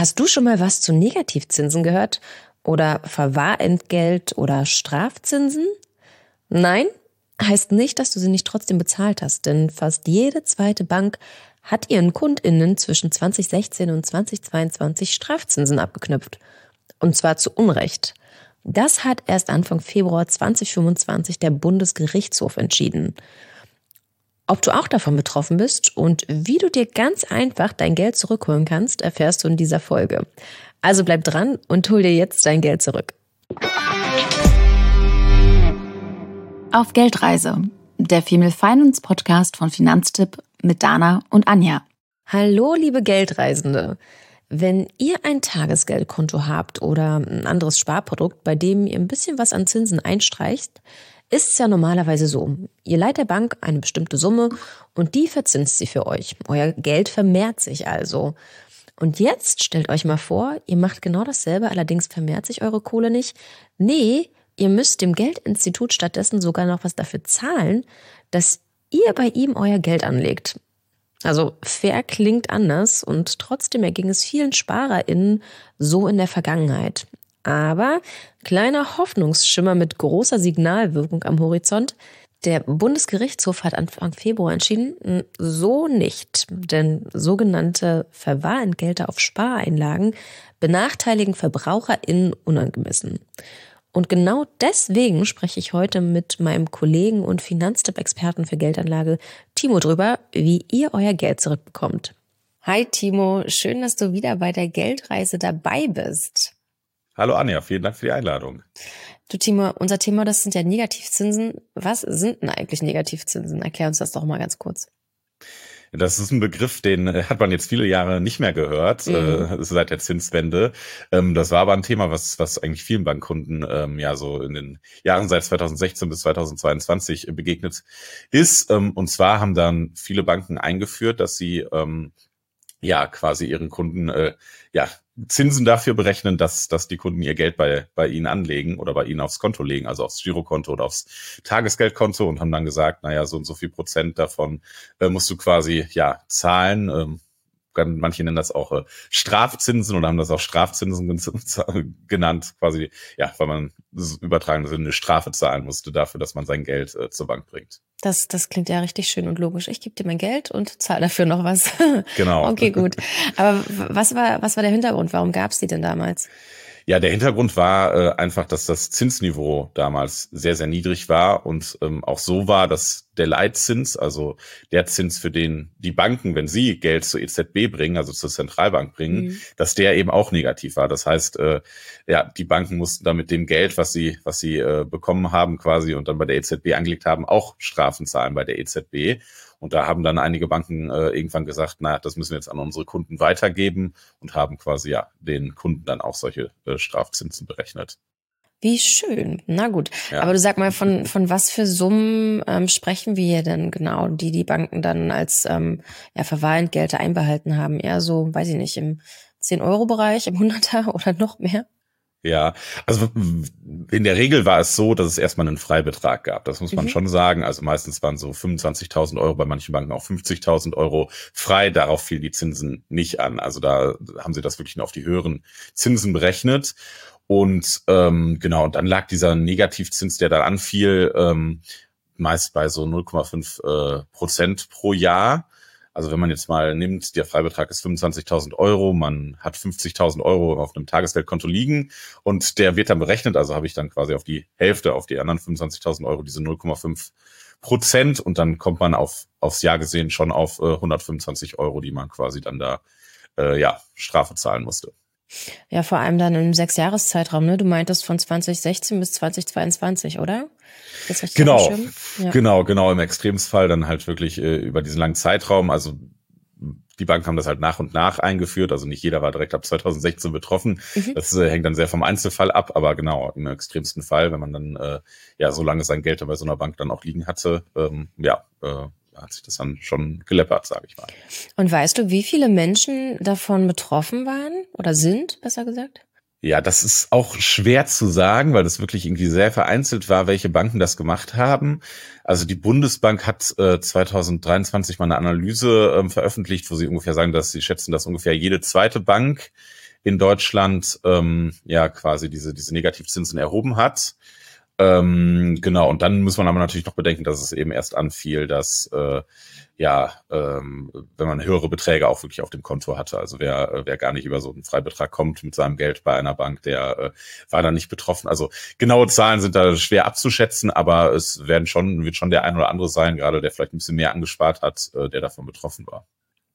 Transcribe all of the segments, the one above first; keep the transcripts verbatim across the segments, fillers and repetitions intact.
Hast du schon mal was zu Negativzinsen gehört? Oder Verwahrentgelt oder Strafzinsen? Nein, heißt nicht, dass du sie nicht trotzdem bezahlt hast, denn fast jede zweite Bank hat ihren KundInnen zwischen zwanzig sechzehn und zwanzig zweiundzwanzig Strafzinsen abgeknüpft. Und zwar zu Unrecht. Das hat erst Anfang Februar zwanzig fünfundzwanzig der Bundesgerichtshof entschieden. Ob du auch davon betroffen bist und wie du dir ganz einfach dein Geld zurückholen kannst, erfährst du in dieser Folge. Also bleib dran und hol dir jetzt dein Geld zurück. Auf Geldreise, der Female Finance Podcast von Finanztipp mit Dana und Anja. Hallo liebe Geldreisende. Wenn ihr ein Tagesgeldkonto habt oder ein anderes Sparprodukt, bei dem ihr ein bisschen was an Zinsen einstreicht, ist es ja normalerweise so. Ihr leiht der Bank eine bestimmte Summe und die verzinst sie für euch. Euer Geld vermehrt sich also. Und jetzt stellt euch mal vor, ihr macht genau dasselbe, allerdings vermehrt sich eure Kohle nicht. Nee, ihr müsst dem Geldinstitut stattdessen sogar noch was dafür zahlen, dass ihr bei ihm euer Geld anlegt. Also fair klingt anders und trotzdem erging es vielen SparerInnen so in der Vergangenheit. Aber kleiner Hoffnungsschimmer mit großer Signalwirkung am Horizont. Der Bundesgerichtshof hat Anfang Februar entschieden, so nicht. Denn sogenannte Verwahrentgelte auf Spareinlagen benachteiligen VerbraucherInnen unangemessen. Und genau deswegen spreche ich heute mit meinem Kollegen und Finanztipp-Experten für Geldanlage Timo drüber, wie ihr euer Geld zurückbekommt. Hi Timo, schön, dass du wieder bei der Geldreise dabei bist. Hallo Anja, vielen Dank für die Einladung. Du Timo, unser Thema, das sind ja Negativzinsen. Was sind denn eigentlich Negativzinsen? Erklär uns das doch mal ganz kurz. Das ist ein Begriff, den hat man jetzt viele Jahre nicht mehr gehört, mhm. äh, seit der Zinswende. Ähm, das war aber ein Thema, was was eigentlich vielen Bankkunden ähm, ja so in den Jahren seit zweitausendsechzehn bis zweitausendzweiundzwanzig begegnet ist. Ähm, und zwar haben dann viele Banken eingeführt, dass sie ähm, ja quasi ihren Kunden äh, ja Zinsen dafür berechnen, dass dass die Kunden ihr Geld bei bei ihnen anlegen oder bei ihnen aufs Konto legen, also aufs Girokonto oder aufs Tagesgeldkonto, und haben dann gesagt, naja, so und so viel Prozent davon äh, musst du quasi ja zahlen. Ähm, manche nennen das auch äh, Strafzinsen oder haben das auch Strafzinsen genannt, quasi ja, weil man übertragen eine Strafe zahlen musste dafür, dass man sein Geld äh, zur Bank bringt. Das, das klingt ja richtig schön und logisch. Ich gebe dir mein Geld und zahle dafür noch was. Genau. Okay, gut. Aber was war, was war der Hintergrund? Warum gab es die denn damals? Ja, der Hintergrund war äh, einfach, dass das Zinsniveau damals sehr, sehr niedrig war und ähm, auch so war, dass der Leitzins, also der Zins, für den die Banken, wenn sie Geld zur E Z B bringen, also zur Zentralbank bringen, mhm. dass der eben auch negativ war. Das heißt, äh, ja, die Banken mussten da mit dem Geld, was sie, was sie äh, bekommen haben quasi und dann bei der E Z B angelegt haben, auch Strafen zahlen bei der E Z B. Und da haben dann einige Banken äh, irgendwann gesagt, na, das müssen wir jetzt an unsere Kunden weitergeben und haben quasi ja den Kunden dann auch solche äh, Strafzinsen berechnet. Wie schön. Na gut. Ja. Aber du sag mal, von von was für Summen ähm, sprechen wir hier denn genau, die die Banken dann als ähm, ja, Verwahrentgelte einbehalten haben? Eher so, weiß ich nicht, im zehn-Euro-Bereich, im Hunderter oder noch mehr? Ja, also in der Regel war es so, dass es erstmal einen Freibetrag gab. Das muss man mhm. schon sagen. Also meistens waren so fünfundzwanzigtausend Euro, bei manchen Banken auch fünfzigtausend Euro frei. Darauf fielen die Zinsen nicht an. Also da haben sie das wirklich nur auf die höheren Zinsen berechnet. Und ähm, genau, und dann lag dieser Negativzins, der dann anfiel, ähm, meist bei so null Komma fünf äh, Prozent pro Jahr. Also wenn man jetzt mal nimmt, der Freibetrag ist fünfundzwanzigtausend Euro, man hat fünfzigtausend Euro auf einem Tagesgeldkonto liegen und der wird dann berechnet, also habe ich dann quasi auf die Hälfte, auf die anderen fünfundzwanzigtausend Euro diese null Komma fünf Prozent und dann kommt man auf aufs Jahr gesehen schon auf äh, hundertfünfundzwanzig Euro, die man quasi dann da äh, ja Strafe zahlen musste. Ja, vor allem dann im Sechsjahreszeitraum, ne? Du meintest von zwanzig sechzehn bis zwanzig zweiundzwanzig, oder? Das richtig genau, ja. genau, genau. Im Extremsfall dann halt wirklich äh, über diesen langen Zeitraum. Also die Banken haben das halt nach und nach eingeführt. Also nicht jeder war direkt ab zweitausendsechzehn betroffen. Mhm. Das äh, hängt dann sehr vom Einzelfall ab. Aber genau, im extremsten Fall, wenn man dann äh, ja so lange sein Geld bei so einer Bank dann auch liegen hatte, ähm, ja, äh, hat sich das dann schon geleppert, sage ich mal. Und weißt du, wie viele Menschen davon betroffen waren oder sind, besser gesagt? Ja, das ist auch schwer zu sagen, weil das wirklich irgendwie sehr vereinzelt war, welche Banken das gemacht haben. Also die Bundesbank hat äh, zweitausenddreiundzwanzig mal eine Analyse ähm, veröffentlicht, wo sie ungefähr sagen, dass sie schätzen, dass ungefähr jede zweite Bank in Deutschland ähm, ja quasi diese diese Negativzinsen erhoben hat. Ähm, genau, und dann muss man aber natürlich noch bedenken, dass es eben erst anfiel, dass äh, ja, ähm, wenn man höhere Beträge auch wirklich auf dem Konto hatte. Also wer, wer gar nicht über so einen Freibetrag kommt mit seinem Geld bei einer Bank, der äh, war da nicht betroffen. Also genaue Zahlen sind da schwer abzuschätzen, aber es werden schon, wird schon der ein oder andere sein, gerade der vielleicht ein bisschen mehr angespart hat, äh, der davon betroffen war.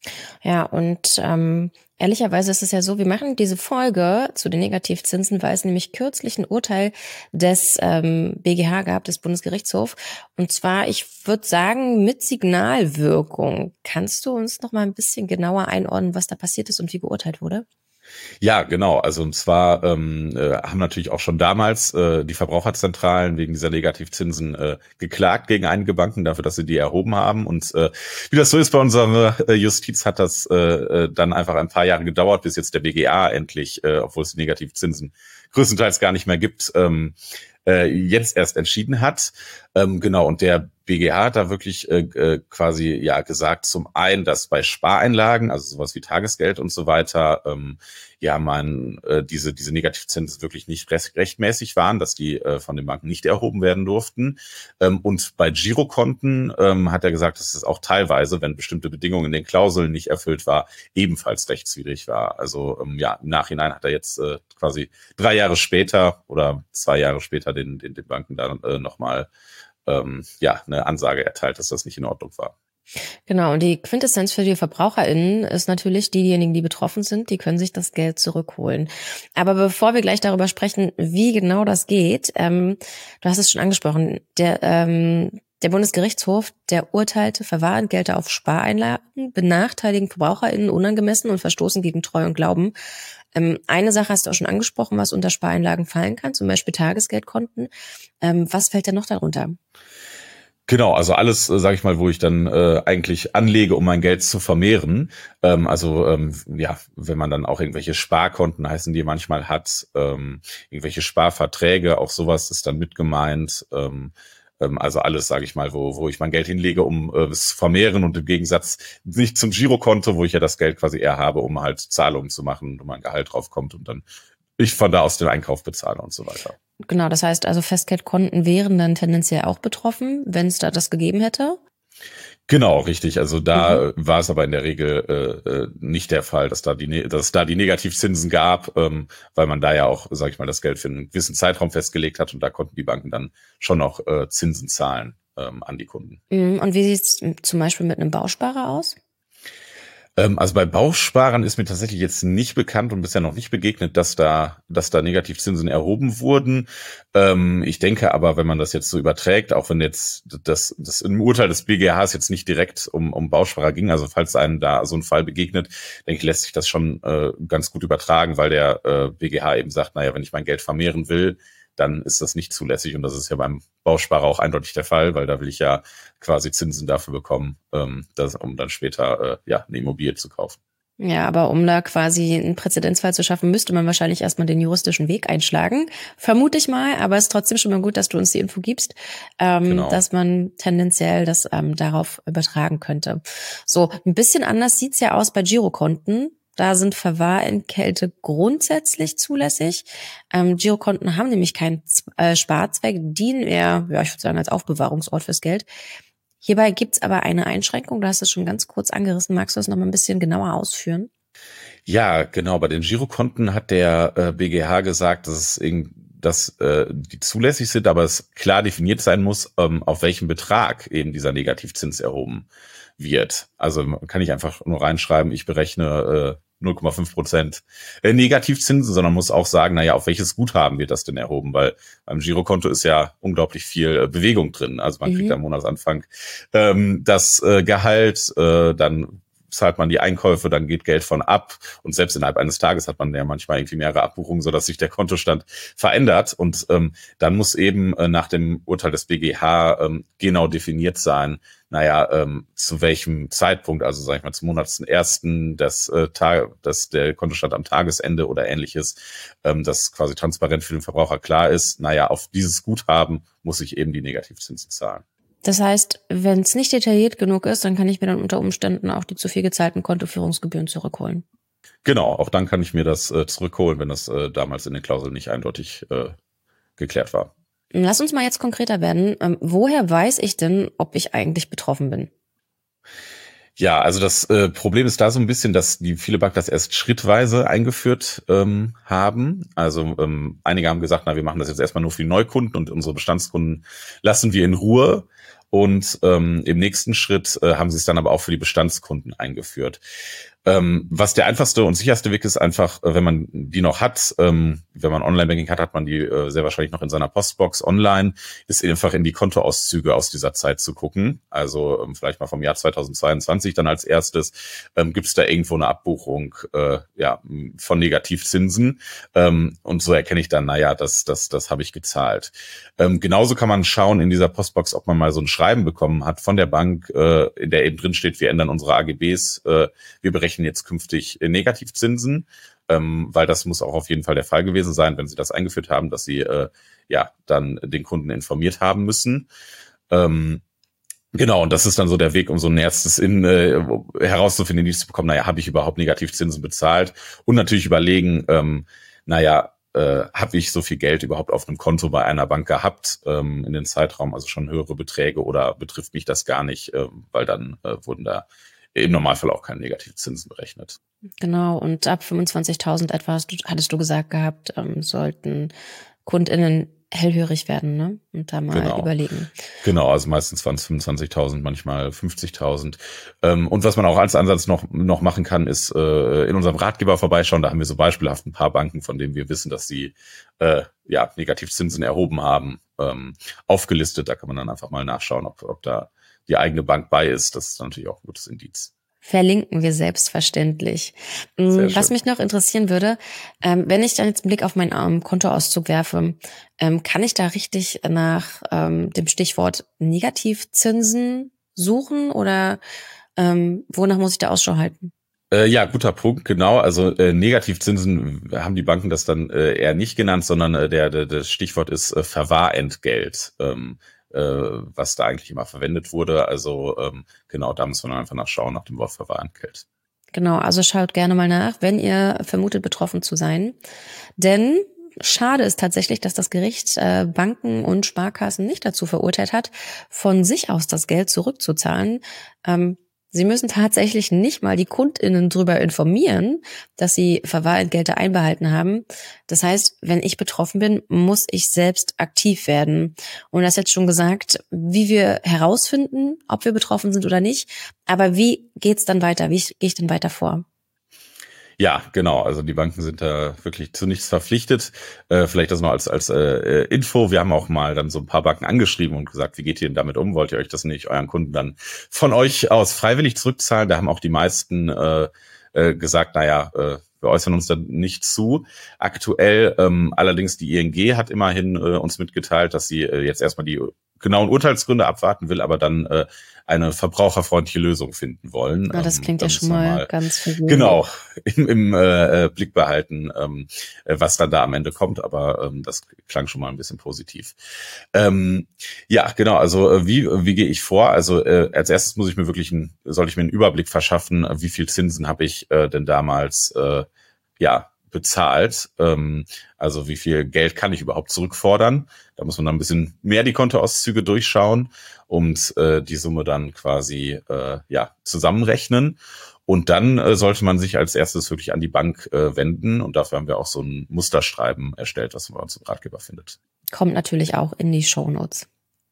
Ja, und ähm, ehrlicherweise ist es ja so, wir machen diese Folge zu den Negativzinsen, weil es nämlich kürzlich ein Urteil des ähm, B G H gab, des Bundesgerichtshofs. Und zwar, ich würde sagen, mit Signalwirkung. Kannst du uns noch mal ein bisschen genauer einordnen, was da passiert ist und wie geurteilt wurde? Ja, genau. Also und zwar ähm, äh, haben natürlich auch schon damals äh, die Verbraucherzentralen wegen dieser Negativzinsen äh, geklagt gegen einige Banken dafür, dass sie die erhoben haben. Und äh, wie das so ist bei unserer äh, Justiz, hat das äh, dann einfach ein paar Jahre gedauert, bis jetzt der B G A endlich, äh, obwohl es die Negativzinsen größtenteils gar nicht mehr gibt, ähm, äh, jetzt erst entschieden hat. Ähm, genau, und der B G H hat da wirklich äh, äh, quasi ja gesagt, zum einen, dass bei Spareinlagen, also sowas wie Tagesgeld und so weiter, ähm, ja man äh, diese diese Negativzinsen wirklich nicht rechtmäßig waren, dass die äh, von den Banken nicht erhoben werden durften. Ähm, und bei Girokonten ähm, hat er gesagt, dass es auch teilweise, wenn bestimmte Bedingungen in den Klauseln nicht erfüllt war, ebenfalls rechtswidrig war. Also ähm, ja, im Nachhinein hat er jetzt äh, quasi drei Jahre später oder zwei Jahre später den den, den Banken dann äh, nochmal ähm, ja eine Ansage erteilt, dass das nicht in Ordnung war. Genau, und die Quintessenz für die VerbraucherInnen ist natürlich, diejenigen, die betroffen sind, die können sich das Geld zurückholen. Aber bevor wir gleich darüber sprechen, wie genau das geht, ähm, du hast es schon angesprochen, der, ähm, der Bundesgerichtshof, der urteilte, Verwahrentgelte auf Spareinlagen benachteiligen VerbraucherInnen unangemessen und verstoßen gegen Treu und Glauben. Ähm, eine Sache hast du auch schon angesprochen, was unter Spareinlagen fallen kann, zum Beispiel Tagesgeldkonten. Ähm, was fällt denn noch darunter? Genau, also alles, äh, sage ich mal, wo ich dann äh, eigentlich anlege, um mein Geld zu vermehren. Ähm, also ähm, ja, wenn man dann auch irgendwelche Sparkonten heißen, die manchmal hat, ähm, irgendwelche Sparverträge, auch sowas ist dann mit gemeint. Ähm, ähm, also alles, sage ich mal, wo wo ich mein Geld hinlege, um äh, es zu vermehren und im Gegensatz nicht zum Girokonto, wo ich ja das Geld quasi eher habe, um halt Zahlungen zu machen, wo mein Gehalt drauf kommt und dann ich von da aus den Einkauf bezahle und so weiter. Genau, das heißt also Festgeldkonten wären dann tendenziell auch betroffen, wenn es da das gegeben hätte? Genau, richtig. Also da Mhm. war es aber in der Regel äh, äh, nicht der Fall, dass da die, ne- dass es da die Negativzinsen gab, ähm, weil man da ja auch, sage ich mal, das Geld für einen gewissen Zeitraum festgelegt hat und da konnten die Banken dann schon noch äh, Zinsen zahlen ähm, an die Kunden. Mhm. Und wie sieht es zum Beispiel mit einem Bausparer aus? Ähm, also bei Bausparern ist mir tatsächlich jetzt nicht bekannt und bisher noch nicht begegnet, dass da, dass da Negativzinsen erhoben wurden. Ähm, ich denke aber, wenn man das jetzt so überträgt, auch wenn jetzt das, das im Urteil des B G Hs jetzt nicht direkt um, um Bausparer ging, also falls einem da so ein Fall begegnet, denke ich, lässt sich das schon äh, ganz gut übertragen, weil der äh, B G H eben sagt, naja, wenn ich mein Geld vermehren will, dann ist das nicht zulässig. Und das ist ja beim Bausparer auch eindeutig der Fall, weil da will ich ja quasi Zinsen dafür bekommen, ähm, das, um dann später äh, ja eine Immobilie zu kaufen. Ja, aber um da quasi einen Präzedenzfall zu schaffen, müsste man wahrscheinlich erstmal den juristischen Weg einschlagen. Vermute ich mal, aber es ist trotzdem schon mal gut, dass du uns die Info gibst, ähm, Genau. dass man tendenziell das ähm, darauf übertragen könnte. So, ein bisschen anders sieht's ja aus bei Girokonten. Da sind Verwahrentgelte grundsätzlich zulässig. Ähm, Girokonten haben nämlich keinen Z- äh, Sparzweck, dienen eher, ja, ich würde sagen, als Aufbewahrungsort fürs Geld. Hierbei gibt's aber eine Einschränkung, du hast es schon ganz kurz angerissen. Magst du das noch mal ein bisschen genauer ausführen? Ja, genau. Bei den Girokonten hat der äh, B G H gesagt, dass es irgend, dass äh, die zulässig sind, aber es klar definiert sein muss, ähm, auf welchen Betrag eben dieser Negativzins erhoben wird. Also man kann nicht einfach nur reinschreiben, ich berechne äh, null Komma fünf Prozent äh, Negativzinsen, sondern muss auch sagen, naja, auf welches Guthaben wird das denn erhoben? Weil beim Girokonto ist ja unglaublich viel äh, Bewegung drin. Also man Mhm. kriegt am Monatsanfang ähm, das äh, Gehalt, äh, dann zahlt man die Einkäufe, dann geht Geld von ab und selbst innerhalb eines Tages hat man ja manchmal irgendwie mehrere Abbuchungen, sodass sich der Kontostand verändert und ähm, dann muss eben äh, nach dem Urteil des B G H ähm, genau definiert sein, naja, ähm, zu welchem Zeitpunkt, also sag ich mal zum Monatsersten, das, äh, Tag, dass der Kontostand am Tagesende oder ähnliches, ähm, dass quasi transparent für den Verbraucher klar ist, naja, auf dieses Guthaben muss ich eben die Negativzinsen zahlen. Das heißt, wenn es nicht detailliert genug ist, dann kann ich mir dann unter Umständen auch die zu viel gezahlten Kontoführungsgebühren zurückholen. Genau, auch dann kann ich mir das äh, zurückholen, wenn das äh, damals in den Klauseln nicht eindeutig äh, geklärt war. Lass uns mal jetzt konkreter werden. Ähm, woher weiß ich denn, ob ich eigentlich betroffen bin? Ja, also das äh, Problem ist da so ein bisschen, dass die viele Banken das erst schrittweise eingeführt ähm, haben. Also ähm, einige haben gesagt, na, wir machen das jetzt erstmal nur für die Neukunden und unsere Bestandskunden lassen wir in Ruhe. Und ähm, im nächsten Schritt äh, haben sie es dann aber auch für die Bestandskunden eingeführt. Ähm, was der einfachste und sicherste Weg ist, einfach, äh, wenn man die noch hat, ähm, wenn man Online-Banking hat, hat man die äh, sehr wahrscheinlich noch in seiner Postbox online, ist einfach in die Kontoauszüge aus dieser Zeit zu gucken. Also ähm, vielleicht mal vom Jahr zweitausendzweiundzwanzig dann als erstes, ähm, gibt es da irgendwo eine Abbuchung äh, ja, von Negativzinsen. Ähm, und so erkenne ich dann, naja, das, das, das habe ich gezahlt. Ähm, genauso kann man schauen in dieser Postbox, ob man mal so ein Schreiben bekommen hat von der Bank, äh, in der eben drin steht, wir ändern unsere A G Bs, äh, wir berechnen jetzt künftig äh, Negativzinsen, ähm, weil das muss auch auf jeden Fall der Fall gewesen sein, wenn sie das eingeführt haben, dass sie äh, ja dann den Kunden informiert haben müssen. Ähm, Genau, und das ist dann so der Weg, um so ein erstes in äh, herauszufinden, die zu bekommen, naja, habe ich überhaupt Negativzinsen bezahlt? Und natürlich überlegen, ähm, naja, äh, habe ich so viel Geld überhaupt auf einem Konto bei einer Bank gehabt ähm, in den Zeitraum, also schon höhere Beträge, oder betrifft mich das gar nicht, äh, weil dann äh, wurden da im Normalfall auch keine Negativzinsen berechnet. Genau, und ab fünfundzwanzigtausend etwa, hast du, hattest du gesagt gehabt, ähm, sollten KundInnen hellhörig werden, ne? Und da mal Genau. überlegen. Genau, also meistens waren es fünfundzwanzigtausend, manchmal fünfzigtausend. Ähm, und was man auch als Ansatz noch noch machen kann, ist äh, in unserem Ratgeber vorbeischauen. Da haben wir so beispielhaft ein paar Banken, von denen wir wissen, dass sie äh, ja Negativzinsen erhoben haben, ähm, aufgelistet. Da kann man dann einfach mal nachschauen, ob, ob da die eigene Bank bei ist. Das ist natürlich auch ein gutes Indiz. Verlinken wir selbstverständlich. Was mich noch interessieren würde, ähm, wenn ich dann jetzt einen Blick auf meinen ähm, Kontoauszug werfe, ähm, kann ich da richtig nach ähm, dem Stichwort Negativzinsen suchen oder ähm, wonach muss ich da Ausschau halten? Äh, ja, guter Punkt, genau. Also äh, Negativzinsen haben die Banken das dann äh, eher nicht genannt, sondern äh, der, der das Stichwort ist äh, Verwahrentgelt. Ähm, was da eigentlich immer verwendet wurde. Also ähm, genau, da muss man einfach nachschauen nach dem Wort Verwahrentgelt. Genau, also schaut gerne mal nach, wenn ihr vermutet, betroffen zu sein. Denn schade ist tatsächlich, dass das Gericht äh, Banken und Sparkassen nicht dazu verurteilt hat, von sich aus das Geld zurückzuzahlen. Ähm, Sie müssen tatsächlich nicht mal die KundInnen darüber informieren, dass sie Verwahrentgelte einbehalten haben. Das heißt, wenn ich betroffen bin, muss ich selbst aktiv werden. Und das jetzt schon gesagt, wie wir herausfinden, ob wir betroffen sind oder nicht. Aber wie geht's dann weiter? Wie gehe ich denn weiter vor? Ja, genau. Also die Banken sind da wirklich zu nichts verpflichtet. Äh, vielleicht das noch als als äh, Info. Wir haben auch mal dann so ein paar Banken angeschrieben und gesagt, wie geht ihr denn damit um? Wollt ihr euch das nicht euren Kunden dann von euch aus freiwillig zurückzahlen? Da haben auch die meisten äh, äh, gesagt, naja, äh, wir äußern uns da nicht zu. Aktuell ähm, allerdings die I N G hat immerhin äh, uns mitgeteilt, dass sie äh, jetzt erstmal die genauen Urteilsgründe abwarten will, aber dann äh, eine verbraucherfreundliche Lösung finden wollen. Ja, das klingt ähm, ja schon mal, mal ganz verwirrend. Genau, im, im äh, Blick behalten, ähm, was dann da am Ende kommt, aber ähm, das klang schon mal ein bisschen positiv. Ähm, ja, genau, also äh, wie wie gehe ich vor? Also äh, als erstes muss ich mir wirklich ein, soll ich mir einen Überblick verschaffen, wie viel Zinsen habe ich äh, denn damals äh, ja bezahlt, ähm, also wie viel Geld kann ich überhaupt zurückfordern. Da muss man dann ein bisschen mehr die Kontoauszüge durchschauen und äh, die Summe dann quasi äh, ja zusammenrechnen. Und dann äh, sollte man sich als erstes wirklich an die Bank äh, wenden. Und dafür haben wir auch so ein Musterschreiben erstellt, was man bei uns im Ratgeber findet. Kommt natürlich auch in die Shownotes.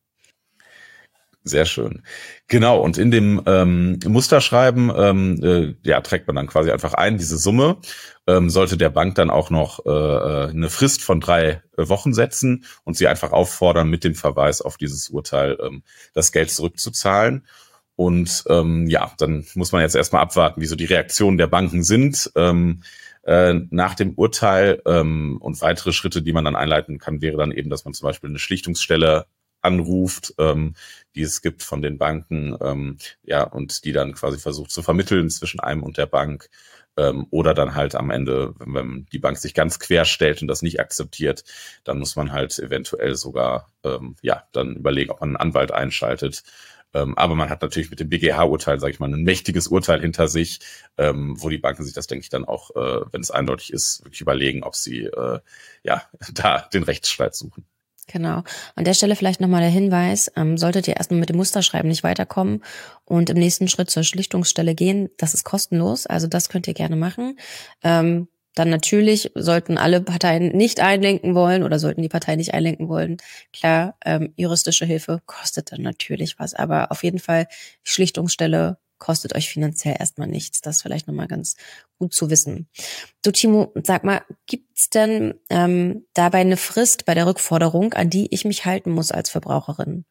Sehr schön. Genau, und in dem ähm, Musterschreiben ähm, äh, ja, trägt man dann quasi einfach ein, diese Summe. Ähm, sollte der Bank dann auch noch äh, eine Frist von drei Wochen setzen und sie einfach auffordern, mit dem Verweis auf dieses Urteil ähm, das Geld zurückzuzahlen. Und ähm, ja, dann muss man jetzt erstmal abwarten, wie so die Reaktionen der Banken sind. Ähm, äh, nach dem Urteil ähm, und weitere Schritte, die man dann einleiten kann, wäre dann eben, dass man zum Beispiel eine Schlichtungsstelle anruft, ähm, die es gibt von den Banken, ähm, ja, und die dann quasi versucht zu vermitteln zwischen einem und der Bank. Ähm, oder dann halt am Ende, wenn, wenn die Bank sich ganz quer stellt und das nicht akzeptiert, dann muss man halt eventuell sogar ähm, ja dann überlegen, ob man einen Anwalt einschaltet. Ähm, aber man hat natürlich mit dem B G H-Urteil, sage ich mal, ein mächtiges Urteil hinter sich, ähm, wo die Banken sich das, denke ich, dann auch, äh, wenn es eindeutig ist, wirklich überlegen, ob sie äh, ja da den Rechtsstreit suchen. Genau. An der Stelle vielleicht nochmal der Hinweis, ähm, solltet ihr erstmal mit dem Musterschreiben nicht weiterkommen und im nächsten Schritt zur Schlichtungsstelle gehen, das ist kostenlos, also das könnt ihr gerne machen. Ähm, dann natürlich sollten alle Parteien nicht einlenken wollen oder sollten die Parteien nicht einlenken wollen. Klar, ähm, juristische Hilfe kostet dann natürlich was, aber auf jeden Fall die Schlichtungsstelle kostet euch finanziell erstmal nichts. Das ist vielleicht nochmal ganz gut zu wissen. Du, Timo, sag mal, gibt's denn ähm, dabei eine Frist bei der Rückforderung, an die ich mich halten muss als Verbraucherin?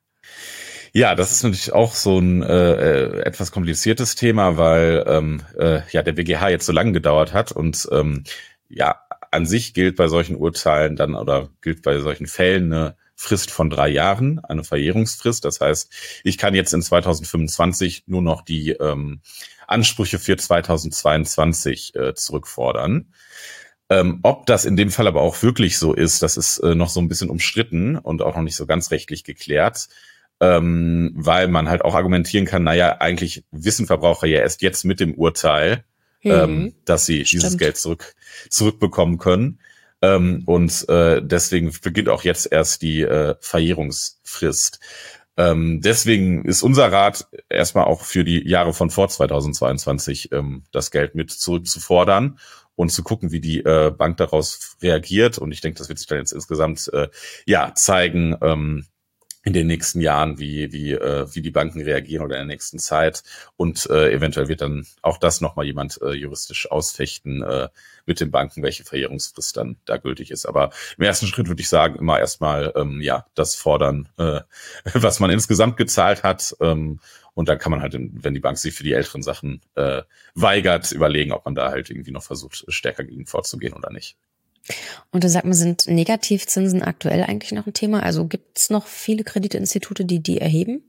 Ja, das ist natürlich auch so ein äh, etwas kompliziertes Thema, weil ähm, äh, ja der B G H jetzt so lange gedauert hat und ähm, ja an sich gilt bei solchen Urteilen dann oder gilt bei solchen Fällen eine Frist von drei Jahren, eine Verjährungsfrist. Das heißt, ich kann jetzt in zweitausendfünfundzwanzig nur noch die ähm, Ansprüche für zweitausendzweiundzwanzig äh, zurückfordern. Ähm, ob das in dem Fall aber auch wirklich so ist, das ist äh, noch so ein bisschen umstritten und auch noch nicht so ganz rechtlich geklärt, ähm, weil man halt auch argumentieren kann, naja, eigentlich wissen Verbraucher ja erst jetzt mit dem Urteil, hm, ähm, dass sie Stimmt. dieses Geld zurück zurückbekommen können. Ähm, und äh, deswegen beginnt auch jetzt erst die äh, Verjährungsfrist. Ähm, deswegen ist unser Rat erstmal auch für die Jahre von vor zweitausendzweiundzwanzig ähm, das Geld mit zurückzufordern und zu gucken, wie die äh, Bank daraus reagiert. Und ich denke, das wird sich dann jetzt insgesamt äh, ja zeigen, ähm, in den nächsten Jahren, wie wie äh, wie die Banken reagieren oder in der nächsten Zeit. Und äh, eventuell wird dann auch das nochmal jemand äh, juristisch ausfechten äh, mit den Banken, welche Verjährungsfrist dann da gültig ist. Aber im ersten Schritt würde ich sagen, immer erstmal ähm, ja das fordern, äh, was man insgesamt gezahlt hat. Ähm, und dann kann man halt, wenn die Bank sich für die älteren Sachen äh, weigert, überlegen, ob man da halt irgendwie noch versucht, stärker gegen vorzugehen oder nicht. Und da sagt man, sind Negativzinsen aktuell eigentlich noch ein Thema? Also gibt es noch viele Kreditinstitute, die die erheben?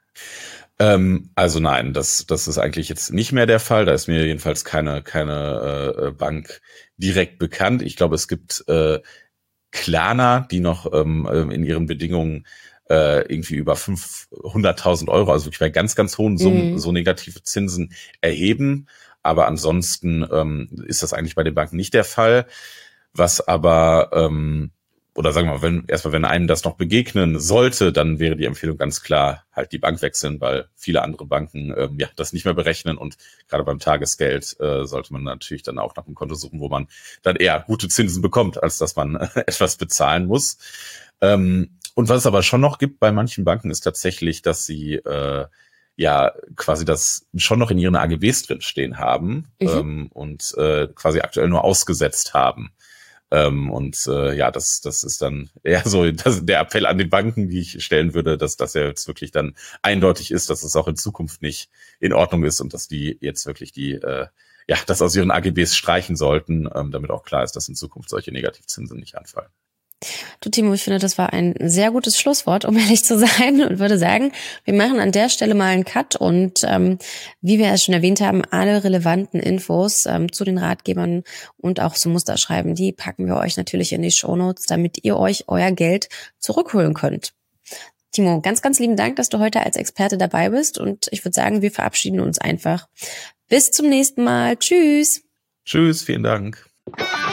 Ähm, also nein, das das ist eigentlich jetzt nicht mehr der Fall. Da ist mir jedenfalls keine keine äh, Bank direkt bekannt. Ich glaube, es gibt äh, Klarna, die noch ähm, in ihren Bedingungen äh, irgendwie über fünfhunderttausend Euro, also wirklich bei ganz, ganz hohen Summen, mhm. so negative Zinsen erheben. Aber ansonsten ähm, ist das eigentlich bei den Banken nicht der Fall. Was aber, ähm, oder sagen wir mal, wenn erstmal, wenn einem das noch begegnen sollte, dann wäre die Empfehlung ganz klar, halt die Bank wechseln, weil viele andere Banken ähm, ja das nicht mehr berechnen. Und gerade beim Tagesgeld äh, sollte man natürlich dann auch nach einem Konto suchen, wo man dann eher gute Zinsen bekommt, als dass man äh, etwas bezahlen muss. Ähm, und was es aber schon noch gibt bei manchen Banken, ist tatsächlich, dass sie äh, ja quasi das schon noch in ihren A G Bs drin stehen haben, mhm. ähm, und äh, quasi aktuell nur ausgesetzt haben. Ähm, und äh, ja, das das ist dann eher so das, der Appell an die Banken, die ich stellen würde, dass das ja jetzt wirklich dann eindeutig ist, dass es auch in Zukunft nicht in Ordnung ist und dass die jetzt wirklich die äh, ja das aus ihren A G Bs streichen sollten, ähm, damit auch klar ist, dass in Zukunft solche Negativzinsen nicht anfallen. Du, Timo, ich finde, das war ein sehr gutes Schlusswort, um ehrlich zu sein, und würde sagen, wir machen an der Stelle mal einen Cut und ähm, wie wir es schon erwähnt haben, alle relevanten Infos ähm, zu den Ratgebern und auch zum Musterschreiben, die packen wir euch natürlich in die Shownotes, damit ihr euch euer Geld zurückholen könnt. Timo, ganz, ganz lieben Dank, dass du heute als Experte dabei bist, und ich würde sagen, wir verabschieden uns einfach. Bis zum nächsten Mal. Tschüss. Tschüss, vielen Dank.